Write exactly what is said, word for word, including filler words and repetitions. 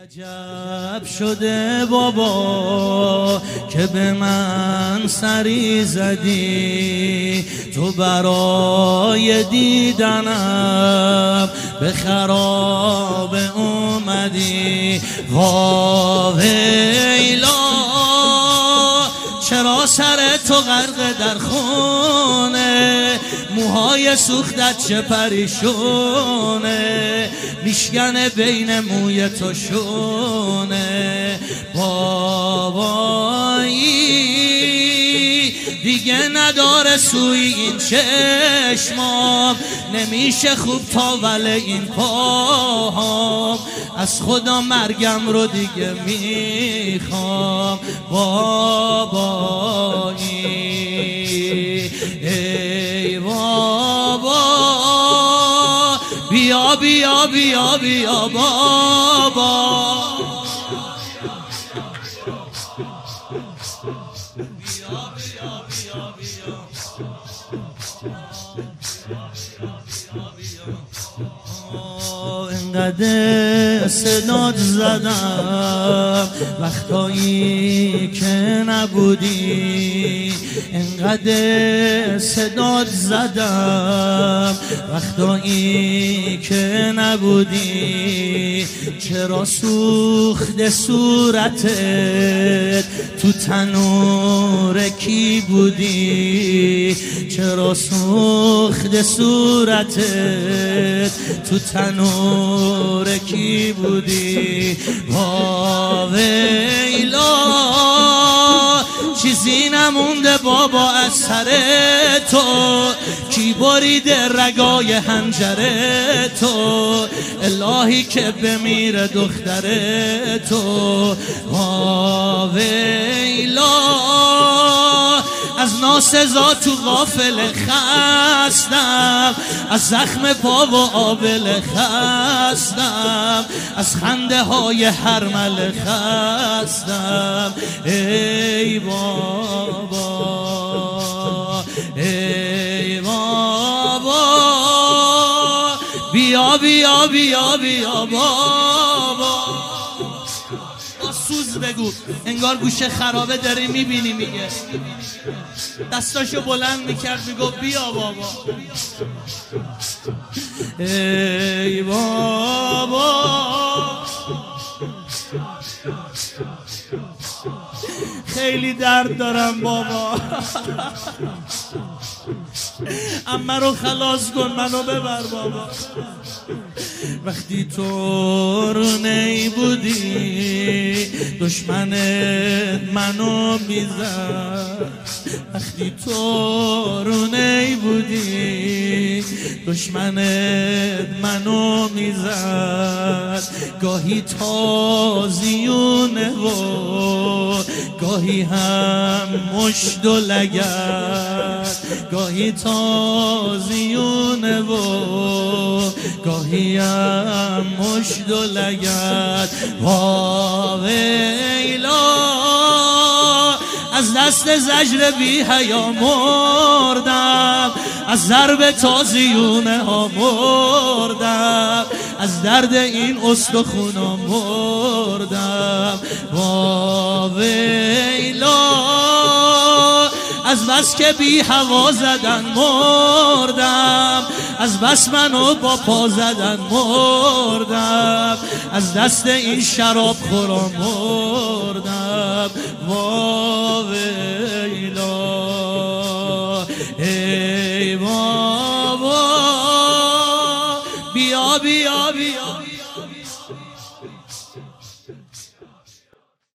عجب شده بابا که به من سری زدی، تو برای دیدنم به خراب اومدی. واویلا چرا سر تو غرق در خونه، موهای سوختت چه پریشونه، میشکنه بین موی تو شونه. بابایی دیگه نداره سوی این چشمام، نمیشه خوب تاول این پاهام، از خدا مرگم رو دیگه میخوام. بابایی ای بابا بیا بیا بیا بیا بابا، انقدر صدات زدم وقتایی که نبودی، انقدر صدات زدم وقتایی که نبودی. چرا سوخت صورتت تو تنور کی بودی، چرا سوخت صورتت تو تنور کی بودی. واویلا چیزی نمونده بابا از سر تو، کی بریده رگای حنجره تو، الهی که بمیره دختر تو. واویلا از ناسزا تو غافل خستم، از زخم پا و آبل خستم، از خنده های حرمل خستم. ای بابا ای بابا بیا بیا بیا بیا بابا. با سوز بگو، انگار گوشه خرابه داری میبینی. میگه دستاشو بلند میکرد میگو بیا بابا. ای بابا خیلی درد دارم بابا، اما رو خلاص کن، منو ببر بابا. وقتی تو رو نی بودی دشمنت منو میزد، وقتی تو رو نی بودی دشمنت منو میزد. گاهی تازیونه و گاهی هم مشت و لگد، گاهی تازیونه و گاهی هم مشت و لگد. واویلا از دست زجر بی حیا مردم، از ضرب تازیونه ها مردم، از درد این استخونا مردم. واویلا از بس که بی هوا زدن مردم، از بس منو با پا زدن مردم، از دست این شراب خورا مردم. واویلا ای بابا بیا بیا بیا